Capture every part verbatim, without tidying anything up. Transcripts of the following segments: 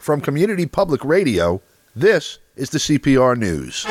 From Community Public Radio, this is the C P R News.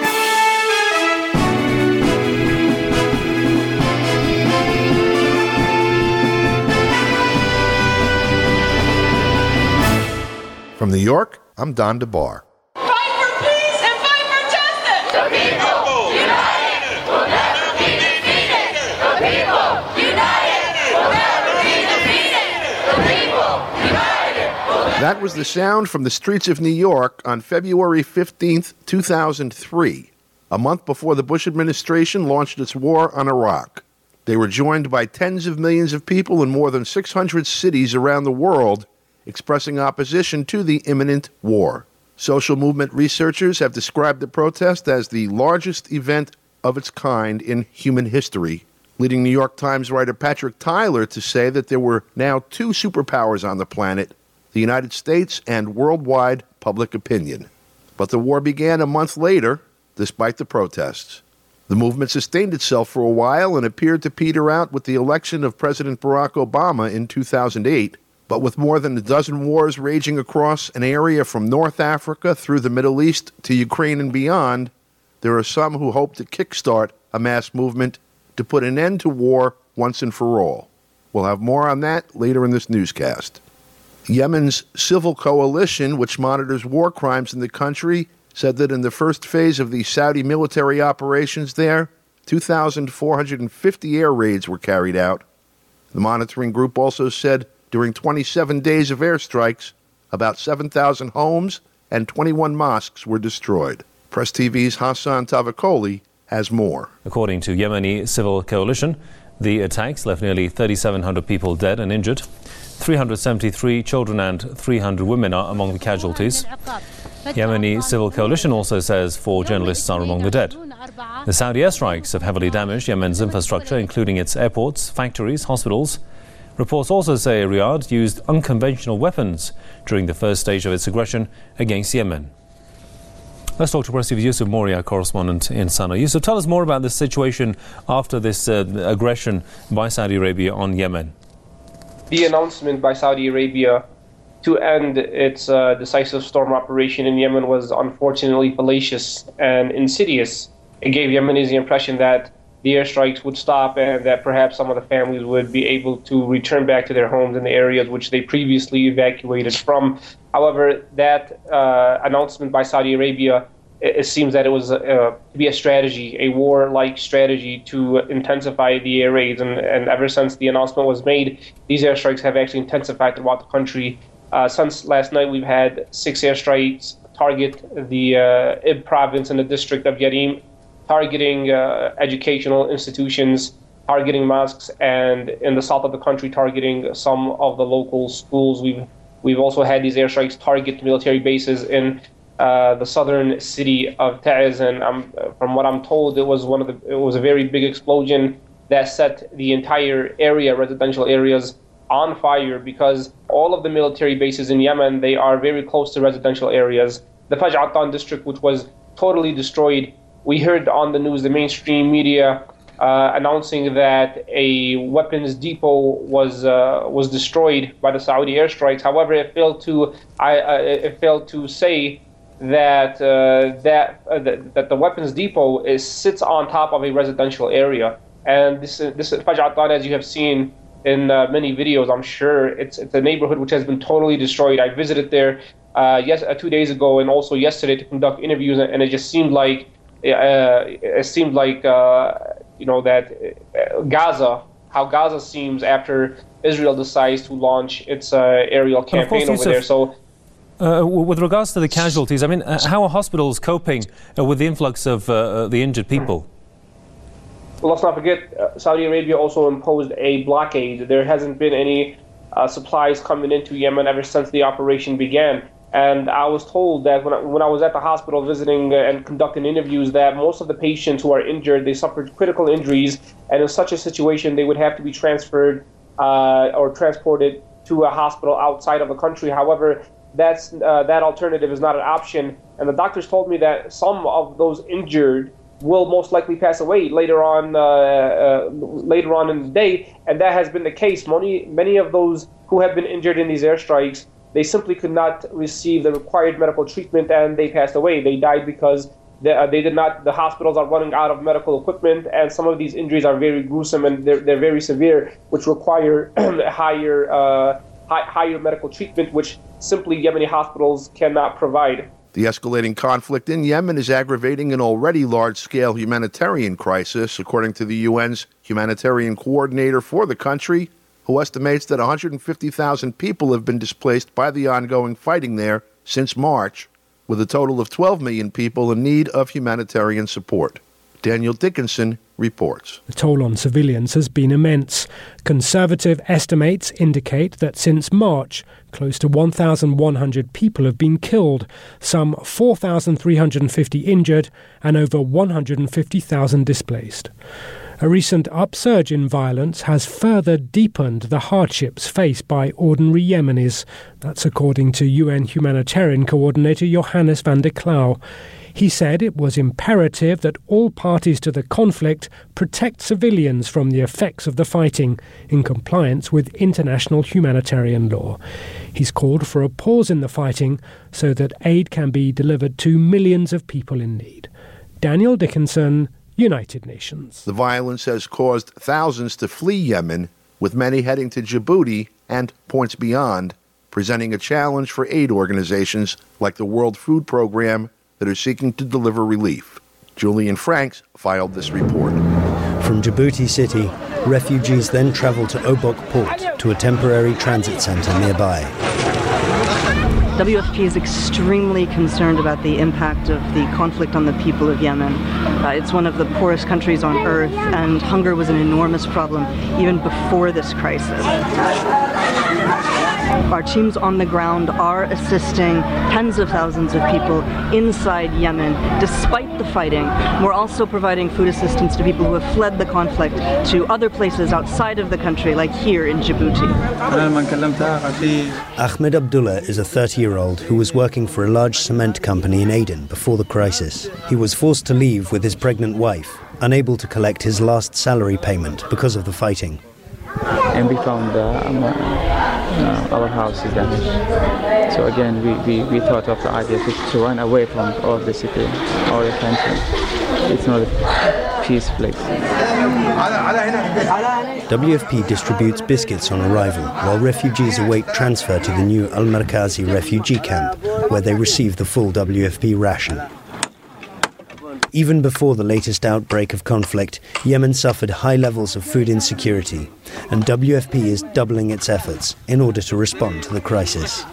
From New York, I'm Don DeBar. Fight for peace and fight for justice! The people united will never be defeated! The people united will never be defeated! The people united will never That was the sound from the streets of New York on February fifteenth, two thousand three, a month before the Bush administration launched its war on Iraq. They were joined by tens of millions of people in more than six hundred cities around the world expressing opposition to the imminent war. Social movement researchers have described the protest as the largest event of its kind in human history, leading New York Times writer Patrick Tyler to say that there were now two superpowers on the planet, the United States and worldwide public opinion. But the war began a month later, despite the protests. The movement sustained itself for a while and appeared to peter out with the election of President Barack Obama in two thousand eight, but with more than a dozen wars raging across an area from North Africa through the Middle East to Ukraine and beyond, there are some who hope to kickstart a mass movement to put an end to war once and for all. We'll have more on that later in this newscast. Yemen's civil coalition, which monitors war crimes in the country, said that in the first phase of the Saudi military operations there, two thousand four hundred fifty air raids were carried out. The monitoring group also said during twenty-seven days of airstrikes, about seven thousand homes and twenty-one mosques were destroyed. Press T V's Hassan Tavakoli has more. According to Yemeni Civil Coalition, the attacks left nearly thirty-seven hundred people dead and injured. three hundred seventy-three children and three hundred women are among the casualties. Yemeni Civil Coalition also says four journalists are among the dead. The Saudi airstrikes have heavily damaged Yemen's infrastructure, including its airports, factories, hospitals. Reports also say Riyadh used unconventional weapons during the first stage of its aggression against Yemen. Let's talk to Press T V's Yusuf Moria, correspondent in Sana'a. Yusuf, tell us more about the situation after this uh, aggression by Saudi Arabia on Yemen. The announcement by Saudi Arabia to end its uh, decisive storm operation in Yemen was unfortunately fallacious and insidious. It gave Yemenis the impression that the airstrikes would stop and that perhaps some of the families would be able to return back to their homes in the areas which they previously evacuated from. However, that uh, announcement by Saudi Arabia, it, it seems that it was uh, to be a strategy, a war-like strategy to intensify the air raids. And, and ever since the announcement was made, these airstrikes have actually intensified throughout the country. Uh, since last night, we've had six airstrikes target the uh, Ib province in the district of Yarim, targeting uh, educational institutions, targeting mosques, and in the south of the country, targeting some of the local schools. We've we've also had these airstrikes target military bases in uh, the southern city of Ta'ez, and um, from what I'm told, it was one of the it was a very big explosion that set the entire area, residential areas, on fire, because all of the military bases in Yemen, they are very close to residential areas. The Faj'atan district, which was totally destroyed. We heard on the news, the mainstream media, uh, announcing that a weapons depot was uh, was destroyed by the Saudi airstrikes. However, it failed to I, uh, it failed to say that uh, that, uh, that that the weapons depot is sits on top of a residential area. And this this Faj'atan, as you have seen in uh, many videos, I'm sure it's it's a neighborhood which has been totally destroyed. I visited there uh, yes uh, two days ago and also yesterday to conduct interviews, and it just seemed like. Uh, it seemed like, uh, you know, that Gaza, how Gaza seems after Israel decides to launch its uh, aerial campaign over there. So, uh, with regards to the casualties, I mean, uh, how are hospitals coping uh, with the influx of uh, the injured people? Well, let's not forget, uh, Saudi Arabia also imposed a blockade. There hasn't been any uh, supplies coming into Yemen ever since the operation began. And I was told that when I, when I was at the hospital visiting and conducting interviews, that most of the patients who are injured, they suffered critical injuries, and in such a situation, they would have to be transferred uh, or transported to a hospital outside of the country. However, that's uh, that alternative is not an option. And the doctors told me that some of those injured will most likely pass away later on, uh, uh, later on in the day, and that has been the case. Many many of those who have been injured in these airstrikes they simply could not receive the required medical treatment, and they passed away. They died because they, uh, they did not. The hospitals are running out of medical equipment, and some of these injuries are very gruesome and they're, they're very severe, which require higher uh, high, higher medical treatment, which simply Yemeni hospitals cannot provide. The escalating conflict in Yemen is aggravating an already large-scale humanitarian crisis, according to the U N's humanitarian coordinator for the country, who estimates that one hundred fifty thousand people have been displaced by the ongoing fighting there since March, with a total of twelve million people in need of humanitarian support. Daniel Dickinson reports. The toll on civilians has been immense. Conservative estimates indicate that since March, close to one thousand one hundred people have been killed, some four thousand three hundred fifty injured, and over one hundred fifty thousand displaced. A recent upsurge in violence has further deepened the hardships faced by ordinary Yemenis. That's according to U N humanitarian coordinator Johannes van der Klauw. He said it was imperative that all parties to the conflict protect civilians from the effects of the fighting, in compliance with international humanitarian law. He's called for a pause in the fighting so that aid can be delivered to millions of people in need. Daniel Dickinson, United Nations. The violence has caused thousands to flee Yemen, with many heading to Djibouti and points beyond, presenting a challenge for aid organizations like the World Food Program that are seeking to deliver relief. Julian Franks filed this report. From Djibouti City, refugees then travel to Obok Port, to a temporary transit centre nearby. W F P is extremely concerned about the impact of the conflict on the people of Yemen. Uh, it's one of the poorest countries on earth, and hunger was an enormous problem even before this crisis. Our teams on the ground are assisting tens of thousands of people inside Yemen, despite the fighting. We're also providing food assistance to people who have fled the conflict to other places outside of the country, like here in Djibouti. Ahmed Abdullah is a thirty-year-old who was working for a large cement company in Aden before the crisis. He was forced to leave with his pregnant wife, unable to collect his last salary payment because of the fighting. And we found uh, um, uh, our house is damaged. So again, we, we, we thought of the idea to, to run away from all the city, all the country. It's not a peace place. W F P distributes biscuits on arrival, while refugees await transfer to the new Al-Markazi refugee camp, where they receive the full W F P ration. Even before the latest outbreak of conflict, Yemen suffered high levels of food insecurity, and W F P is doubling its efforts in order to respond to the crisis.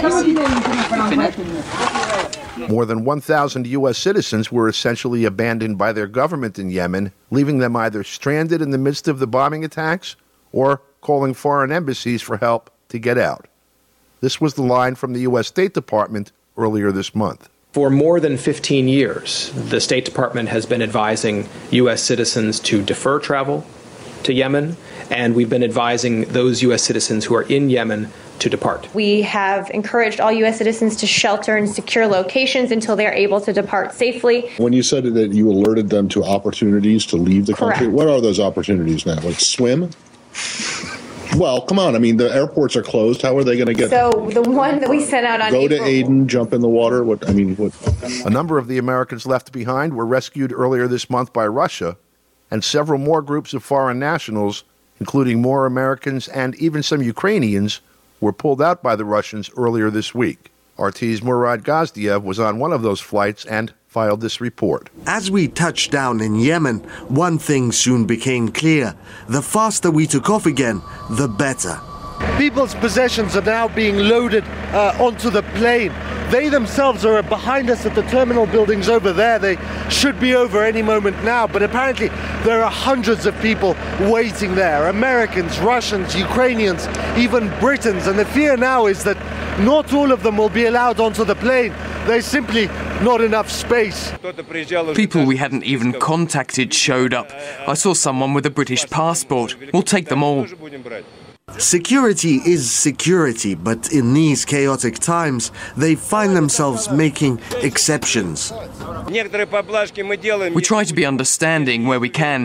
More than one thousand U S citizens were essentially abandoned by their government in Yemen, leaving them either stranded in the midst of the bombing attacks or calling foreign embassies for help to get out. This was the line from the U S State Department earlier this month. For more than fifteen years, the State Department has been advising U S citizens to defer travel to Yemen, and we've been advising those U S citizens who are in Yemen to depart. We have encouraged all U S citizens to shelter in secure locations until they're able to depart safely. When you said that you alerted them to opportunities to leave the country, Correct. What are those opportunities now? Like swim? Well, come on. I mean, the airports are closed. How are they going to get So the one that we sent out on Go April, to Aden, jump in the water? What I mean, what? A number of the Americans left behind were rescued earlier this month by Russia, and several more groups of foreign nationals, including more Americans and even some Ukrainians, were pulled out by the Russians earlier this week. R T's Murad Gazdiev was on one of those flights and filed this report. As we touched down in Yemen, one thing soon became clear. The faster we took off again, the better. People's possessions are now being loaded uh, onto the plane. They themselves are behind us at the terminal buildings over there. They should be over any moment now, but apparently there are hundreds of people waiting there. Americans, Russians, Ukrainians, even Britons. And the fear now is that not all of them will be allowed onto the plane. There's simply not enough space. People we hadn't even contacted showed up. I saw someone with a British passport. We'll take them all. Security is security, but in these chaotic times, they find themselves making exceptions. We try to be understanding where we can.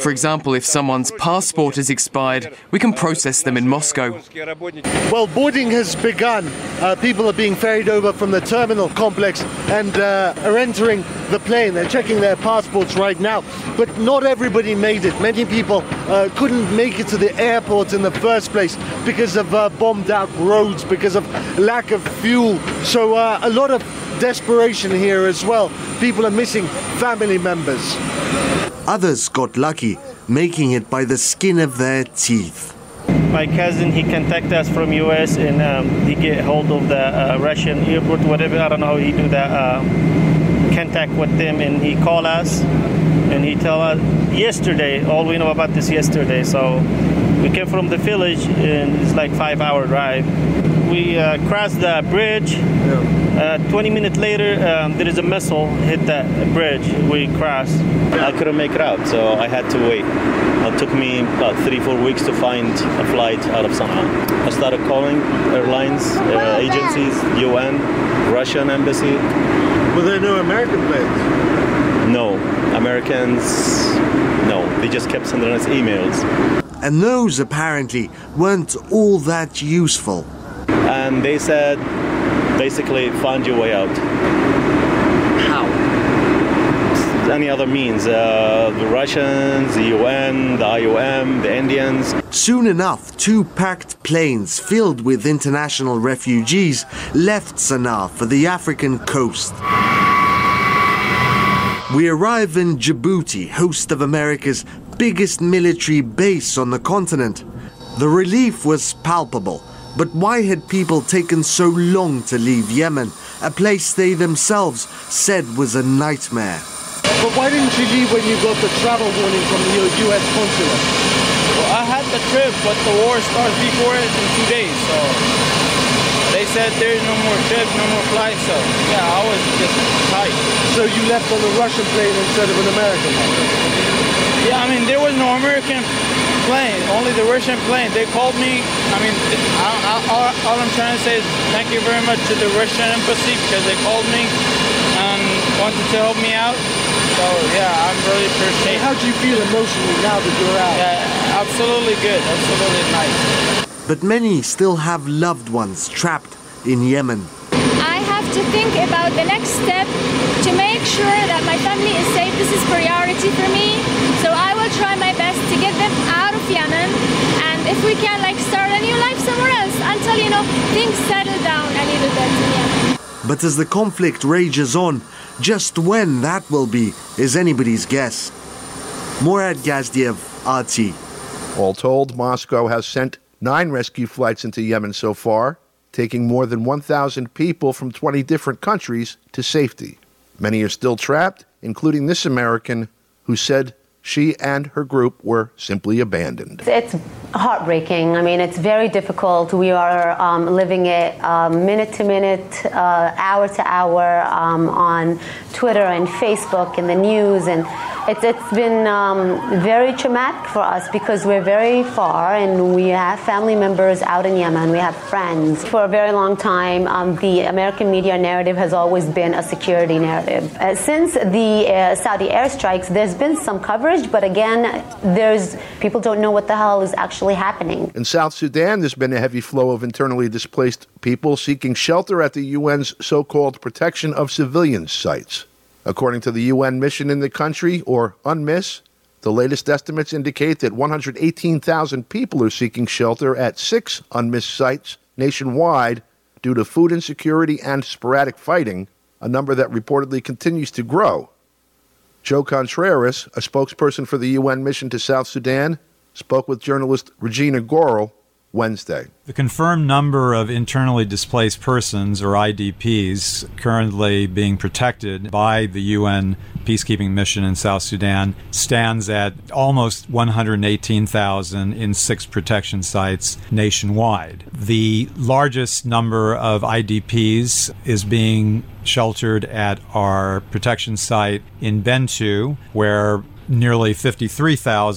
For example, if someone's passport is expired, we can process them in Moscow. Well, boarding has begun. Uh, people are being ferried over from the terminal complex and uh, are entering the plane. They're checking their passports right now. But not everybody made it. Many people uh, couldn't make it to the airport in the first place because of uh, bombed out roads, because of lack of fuel. So uh, a lot of desperation here as well. People are missing family members. Others got lucky, making it by the skin of their teeth. My cousin, he contacted us from U S and um, he get hold of the uh, Russian airport, whatever. I don't know how he do that. Uh, contact with them, and he called us and he tell us yesterday. All we know about this yesterday. So we came from the village and it's like five hour drive. We uh, crossed the bridge. Uh, twenty minutes later, um, there is a missile hit that bridge we crossed. I couldn't make it out, so I had to wait. It took me about three, four weeks to find a flight out of Sana'a. I started calling airlines, uh, agencies, U N, Russian embassy. Were there no American planes? No. Americans, no. They just kept sending us emails. And those apparently weren't all that useful. And they said, basically, find your way out. How? Any other means. Uh, the Russians, the U N, the I O M, the Indians. Soon enough, two packed planes filled with international refugees left Sana'a for the African coast. We arrive in Djibouti, host of America's biggest military base on the continent. The relief was palpable. But why had people taken so long to leave Yemen, a place they themselves said was a nightmare? But why didn't you leave when you got the travel warning from the U S consulate? Well, I had the trip, but the war starts before it in two days, so they said there's no more trips, no more flights, so yeah, I was just tight. So you left on a Russian plane instead of an American one? Yeah, I mean, there was no American plane, only the Russian plane. They called me. I mean, I, I, all, all I'm trying to say is thank you very much to the Russian embassy because they called me and wanted to help me out. So yeah, I'm really appreciative. How do you feel emotionally now that you're out? Yeah, absolutely good, absolutely nice. But many still have loved ones trapped in Yemen. I have to think about the next step to make sure that my family is safe. This is priority for me. So I will try my best to get them out of Yemen, and if we can, like, start a new life somewhere else until, you know, things settle down a little bit in Yemen. But as the conflict rages on, just when that will be is anybody's guess. Morad Gazdiev, R T. All told, Moscow has sent nine rescue flights into Yemen so far, taking more than one thousand people from twenty different countries to safety. Many are still trapped, including this American who said she and her group were simply abandoned. It's heartbreaking. I mean, it's very difficult. We are um, living it uh, minute to minute, uh, hour to hour um, on Twitter and Facebook and the news, and it's it's been um, very traumatic for us because we're very far and we have family members out in Yemen. We have friends. For a very long time, um, the American media narrative has always been a security narrative. Uh, since the uh, Saudi airstrikes, there's been some coverage, but again, there's people don't know what the hell is actually happening. In South Sudan, there's been a heavy flow of internally displaced people seeking shelter at the U N's so-called protection of civilians sites. According to the U N mission in the country, or UNMISS, the latest estimates indicate that one hundred eighteen thousand people are seeking shelter at six UNMISS sites nationwide due to food insecurity and sporadic fighting, a number that reportedly continues to grow. Joe Contreras, a spokesperson for the U N mission to South Sudan, spoke with journalist Regina Gorel Wednesday. The confirmed number of internally displaced persons, or I D Ps, currently being protected by the U N peacekeeping mission in South Sudan stands at almost one hundred eighteen thousand in six protection sites nationwide. The largest number of I D Ps is being sheltered at our protection site in Bentiu, where nearly fifty-three thousand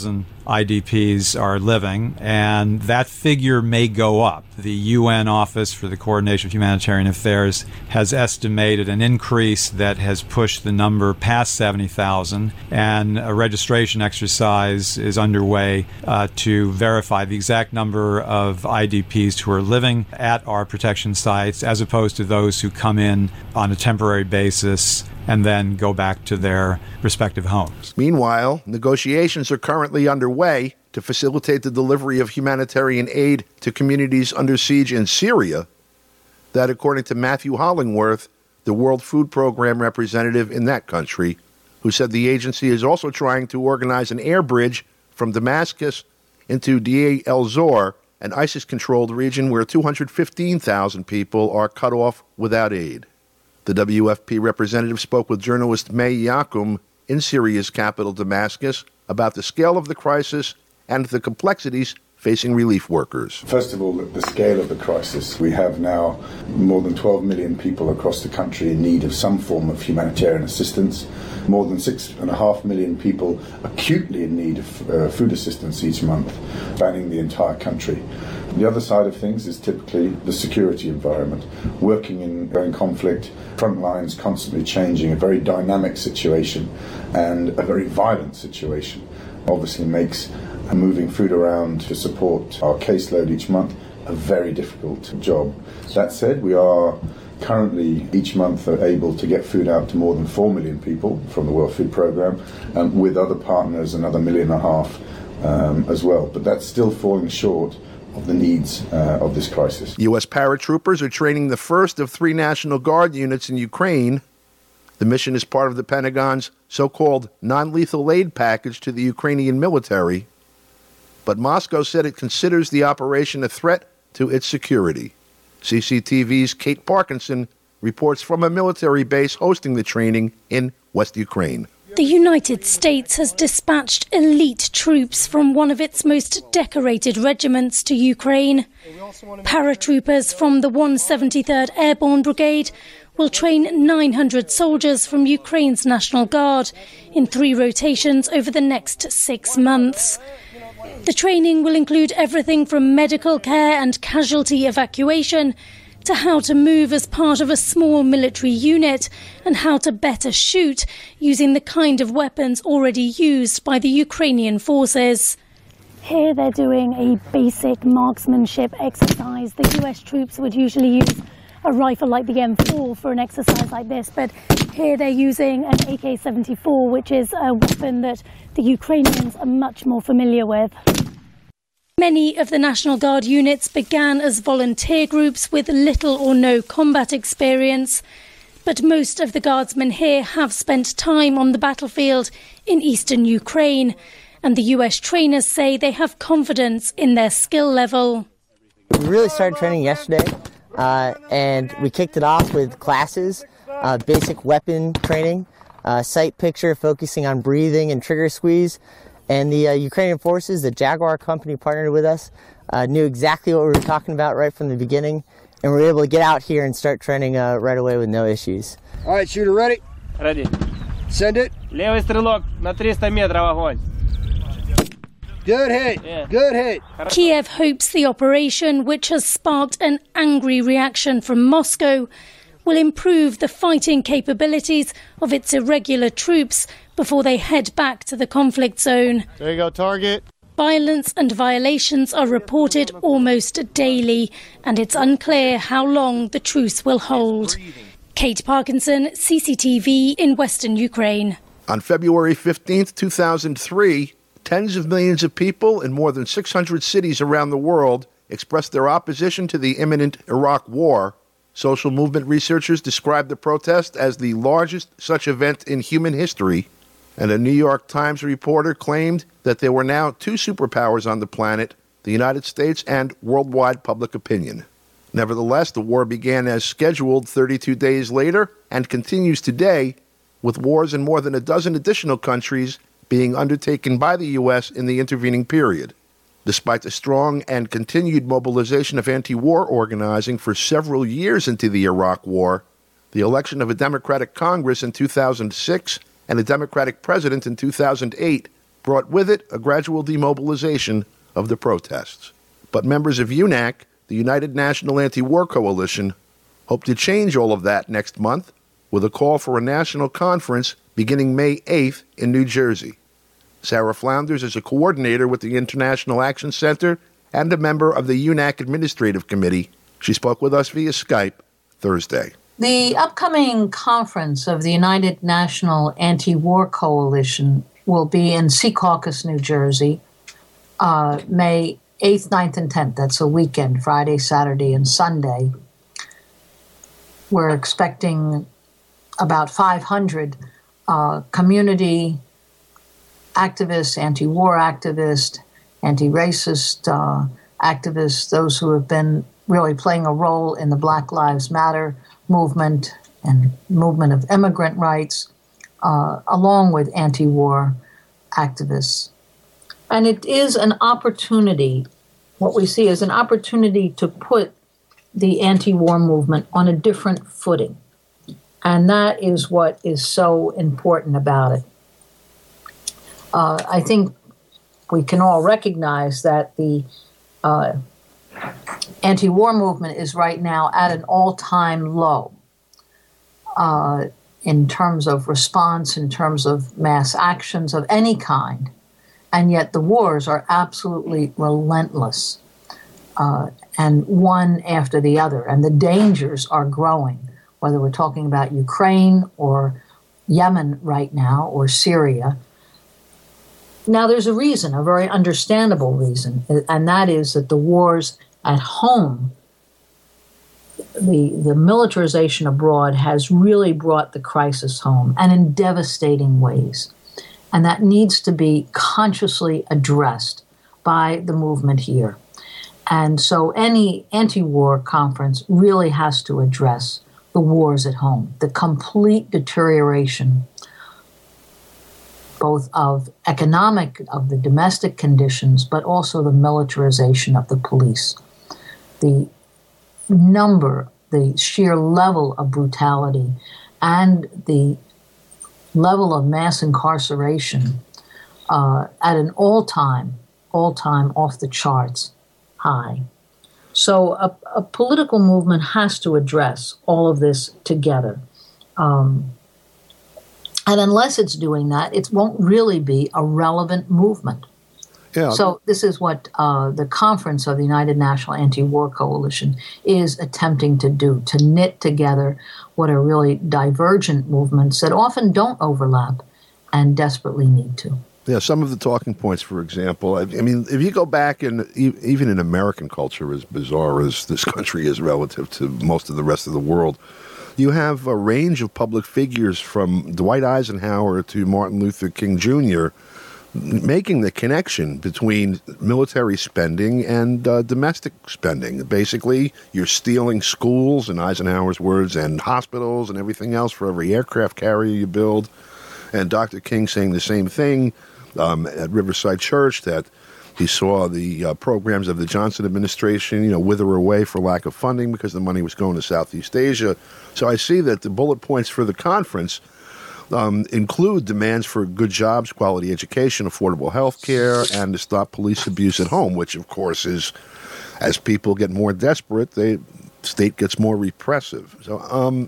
I D Ps are living, and that figure may go up. The U N Office for the Coordination of Humanitarian Affairs has estimated an increase that has pushed the number past seventy thousand, and a registration exercise is underway uh, to verify the exact number of I D Ps who are living at our protection sites as opposed to those who come in on a temporary basis and then go back to their respective homes. Meanwhile, negotiations are currently underway to facilitate the delivery of humanitarian aid to communities under siege in Syria. That, according to Matthew Hollingworth, the World Food Program representative in that country, who said the agency is also trying to organize an air bridge from Damascus into Deir el-Zor, an ISIS-controlled region where two hundred fifteen thousand people are cut off without aid. The W F P representative spoke with journalist May Yakum in Syria's capital, Damascus, about the scale of the crisis and the complexities facing relief workers. First of all, the scale of the crisis. We have now more than twelve million people across the country in need of some form of humanitarian assistance, more than six and a half million people acutely in need of uh, food assistance each month, spanning the entire country. The other side of things is typically the security environment. Working in, in conflict, front lines constantly changing, a very dynamic situation and a very violent situation obviously makes moving food around to support our caseload each month a very difficult job. That said, we are currently each month able to get food out to more than four million people from the World Food Programme, um, with other partners another million and a half um, as well. But that's still falling short of the needs uh, of this crisis. U S paratroopers are training the first of three National Guard units in Ukraine. The mission is part of the Pentagon's so-called non-lethal aid package to the Ukrainian military. But Moscow said it considers the operation a threat to its security. C C T V's Kate Parkinson reports from a military base hosting the training in West Ukraine. The United States has dispatched elite troops from one of its most decorated regiments to Ukraine. Paratroopers from the one hundred seventy-third Airborne Brigade will train nine hundred soldiers from Ukraine's National Guard in three rotations over the next six months. The training will include everything from medical care and casualty evacuation to how to move as part of a small military unit and how to better shoot using the kind of weapons already used by the Ukrainian forces. Here they're doing a basic marksmanship exercise. The U S troops would usually use a rifle like the M four for an exercise like this, but here they're using an A K seventy-four, which is a weapon that the Ukrainians are much more familiar with. Many of the National Guard units began as volunteer groups with little or no combat experience, but most of the guardsmen here have spent time on the battlefield in eastern Ukraine, and the U S trainers say they have confidence in their skill level. We really started training yesterday, uh, and we kicked it off with classes, uh, basic weapon training, uh, sight picture focusing on breathing and trigger squeeze. And the uh, Ukrainian forces, the Jaguar company partnered with us, uh, knew exactly what we were talking about right from the beginning, and we were able to get out here and start training uh, right away with no issues. All right, shooter, ready? Ready. Send it. Левый стрелок на триста метров огонь. Good hit. Yeah. Good hit. Kiev hopes the operation, which has sparked an angry reaction from Moscow, will improve the fighting capabilities of its irregular troops before they head back to the conflict zone. There you go, target. Violence and violations are reported almost daily, and it's unclear how long the truce will hold. Kate Parkinson, C C T V in Western Ukraine. On February fifteenth, two thousand three, tens of millions of people in more than six hundred cities around the world expressed their opposition to the imminent Iraq war. Social movement researchers described the protest as the largest such event in human history, and a New York Times reporter claimed that there were now two superpowers on the planet, the United States and worldwide public opinion. Nevertheless, the war began as scheduled thirty-two days later and continues today, with wars in more than a dozen additional countries being undertaken by the U S in the intervening period. Despite the strong and continued mobilization of anti-war organizing for several years into the Iraq War, the election of a Democratic Congress in two thousand six and a Democratic president in two thousand eight brought with it a gradual demobilization of the protests. But members of U N A C, the United National Anti-War Coalition, hope to change all of that next month with a call for a national conference beginning May eighth in New Jersey. Sarah Flounders is a coordinator with the International Action Center and a member of the U N A C Administrative Committee. She spoke with us via Skype Thursday. The upcoming conference of the United National Anti-War Coalition will be in Secaucus, New Jersey, uh, May eighth, ninth, and tenth. That's a weekend, Friday, Saturday, and Sunday. We're expecting about five hundred uh, community activists, anti-war activists, anti-racist uh, activists, those who have been really playing a role in the Black Lives Matter movement and movement of immigrant rights, uh, along with anti-war activists. And it is an opportunity, what we see is an opportunity to put the anti-war movement on a different footing. And that is what is so important about it. Uh, I think we can all recognize that the uh, anti-war movement is right now at an all-time low uh, in terms of response, in terms of mass actions of any kind. And yet the wars are absolutely relentless, uh, and one after the other. And the dangers are growing, whether we're talking about Ukraine or Yemen right now or Syria. Now, there's a reason, a very understandable reason, and that is that the wars at home, the, the militarization abroad has really brought the crisis home, and in devastating ways. And that needs to be consciously addressed by the movement here. And so any anti-war conference really has to address the wars at home, the complete deterioration both of economic, of the domestic conditions, but also the militarization of the police. The number, the sheer level of brutality, and the level of mass incarceration uh, at an all-time, all-time off-the-charts high. So a, a political movement has to address all of this together. Um, and unless it's doing that, it won't really be a relevant movement. Yeah. So this is what uh, the Conference of the United National Anti-War Coalition is attempting to do, to knit together what are really divergent movements that often don't overlap and desperately need to. Yeah, some of the talking points, for example, I, I mean, if you go back, and even in American culture, as bizarre as this country is relative to most of the rest of the world, you have a range of public figures from Dwight Eisenhower to Martin Luther King Junior making the connection between military spending and uh, domestic spending. Basically, you're stealing schools, in Eisenhower's words, and hospitals and everything else for every aircraft carrier you build. And Doctor King saying the same thing um, at Riverside Church, that he saw the uh, programs of the Johnson administration, you know, wither away for lack of funding because the money was going to Southeast Asia. So I see that the bullet points for the conference Um, include demands for good jobs, quality education, affordable health care, and to stop police abuse at home, which, of course, is, as people get more desperate, the state gets more repressive. So um,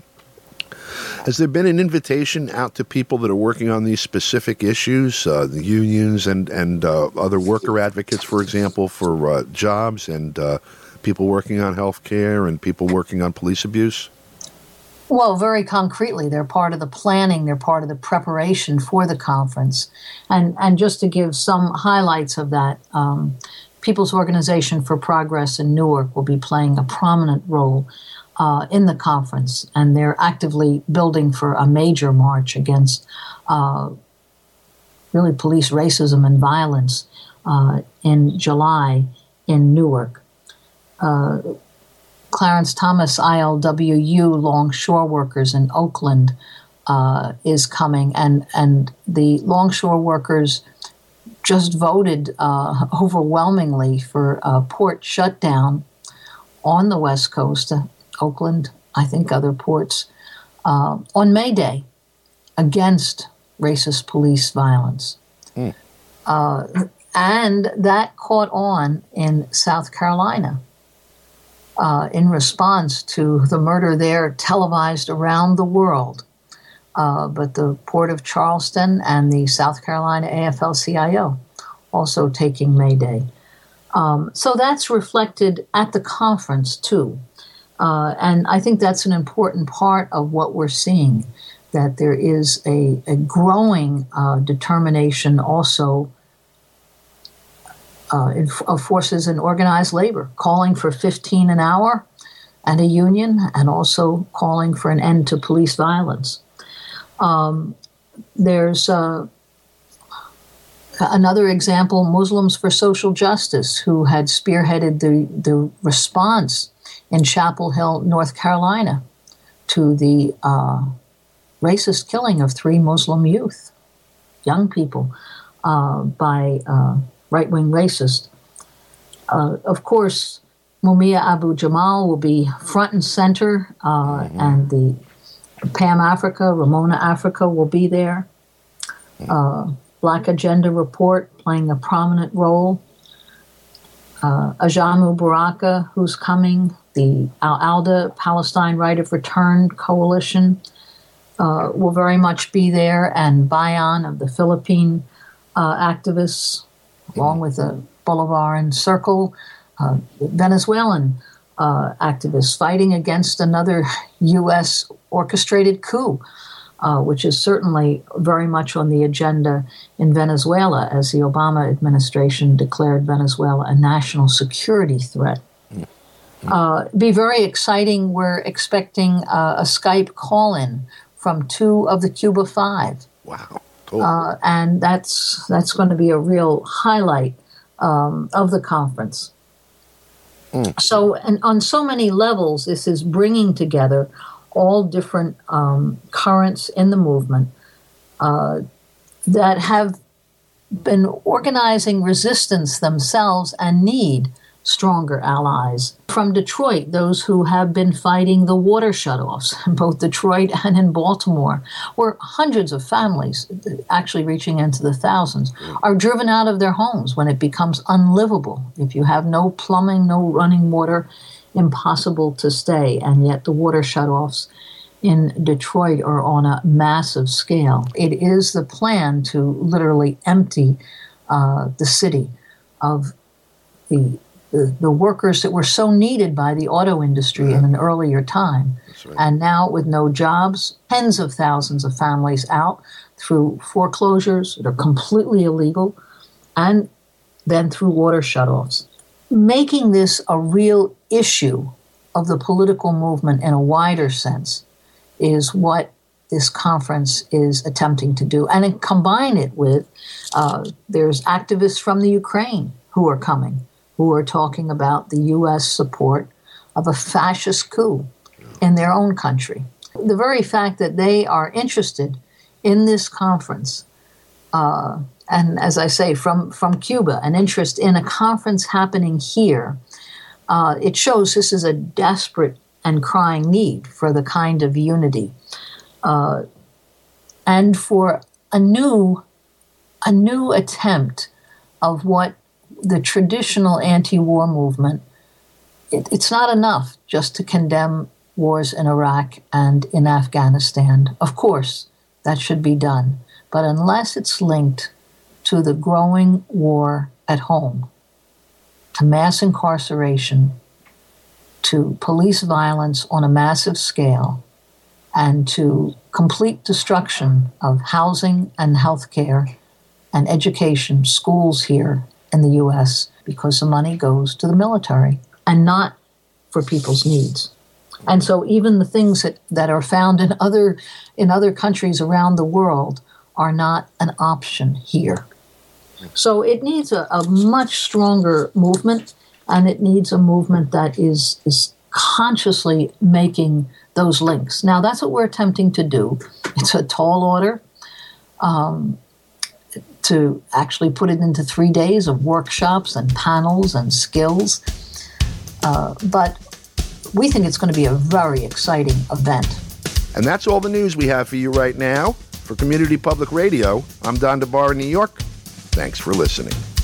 has there been an invitation out to people that are working on these specific issues, uh, the unions and, and uh, other worker advocates, for example, for uh, jobs, and uh, people working on health care and people working on police abuse? Well, very concretely, they're part of the planning, they're part of the preparation for the conference. And and just to give some highlights of that, um, People's Organization for Progress in Newark will be playing a prominent role uh, in the conference, and they're actively building for a major march against uh, really police racism and violence uh, in July in Newark. Uh, Clarence Thomas I L W U Longshore Workers in Oakland uh, is coming, and, and the longshore workers just voted uh, overwhelmingly for a port shutdown on the West Coast, uh, Oakland, I think other ports, uh, on May Day against racist police violence. Mm. Uh, and that caught on in South Carolina uh, in response to the murder there televised around the world. Uh, but the Port of Charleston and the South Carolina A F L C I O also taking May Day. Um, so that's reflected at the conference, too. Uh, and I think that's an important part of what we're seeing, that there is a, a growing uh, determination also uh, in, of forces in organized labor, calling for fifteen an hour and a union, and also calling for an end to police violence. Um, there's uh, another example, Muslims for Social Justice, who had spearheaded the, the response in Chapel Hill, North Carolina, to the uh, racist killing of three Muslim youth, young people, uh, by uh, right-wing racists. Uh, of course, Mumia Abu-Jamal will be front and center, uh, mm-hmm. and the Pam Africa, Ramona Africa will be there. Uh, Black Agenda Report playing a prominent role. Uh, Ajamu Baraka, who's coming. The Al-Alda Palestine Right of Return Coalition uh, will very much be there, and Bayan of the Philippine uh, activists, along with the Bolivaran Circle, uh, Venezuelan uh, activists fighting against another U S orchestrated coup, uh, which is certainly very much on the agenda in Venezuela, as the Obama administration declared Venezuela a national security threat. Uh, be very exciting. We're expecting uh, a Skype call-in from two of the Cuba Five. Wow, cool. Uh, and that's that's going to be a real highlight um, of the conference. Mm. So, and on so many levels, this is bringing together all different um, currents in the movement uh, that have been organizing resistance themselves and need stronger allies. From Detroit, those who have been fighting the water shutoffs in both Detroit and in Baltimore, where hundreds of families, actually reaching into the thousands, are driven out of their homes when it becomes unlivable. If you have no plumbing, no running water, impossible to stay. And yet the water shutoffs in Detroit are on a massive scale. It is the plan to literally empty uh, the city of the The, the workers that were so needed by the auto industry in an earlier time. Right. And now with no jobs, tens of thousands of families out through foreclosures that are completely illegal, and then through water shutoffs. Making this a real issue of the political movement in a wider sense is what this conference is attempting to do. And then combine it with, uh, there's activists from the Ukraine who are coming, who are talking about the U S support of a fascist coup in their own country. The very fact that they are interested in this conference, uh, and as I say, from, from Cuba, an interest in a conference happening here, uh, it shows this is a desperate and crying need for the kind of unity uh, and for a new, a new attempt of what the traditional anti-war movement, it, it's not enough just to condemn wars in Iraq and in Afghanistan. Of course, that should be done. But unless it's linked to the growing war at home, to mass incarceration, to police violence on a massive scale, and to complete destruction of housing and health care and education, schools here in the U S, because the money goes to the military and not for people's needs. And so even the things that, that are found in other in other countries around the world are not an option here. So it needs a, a much stronger movement, and it needs a movement that is, is consciously making those links. Now, that's what we're attempting to do. It's a tall order. Um, to actually put it into three days of workshops and panels and skills. Uh, but we think it's going to be a very exciting event. And that's all the news we have for you right now. For Community Public Radio, I'm Don DeBar in New York. Thanks for listening.